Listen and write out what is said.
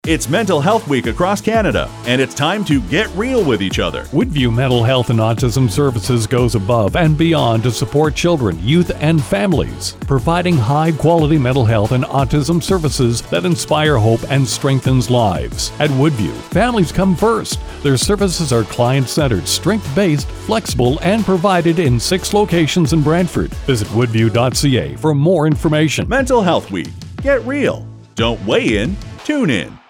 It's Mental Health Week across Canada, and it's time to get real with each other. Woodview Mental Health and Autism Services goes above and beyond to support children, youth, and families, providing high-quality mental health and autism services that inspire hope and strengthens lives. At Woodview, families come first. Their services are client-centered, strength-based, flexible, and provided in 6 locations in Brantford. Visit woodview.ca for more information. Mental Health Week. Get real. Don't weigh in, tune in.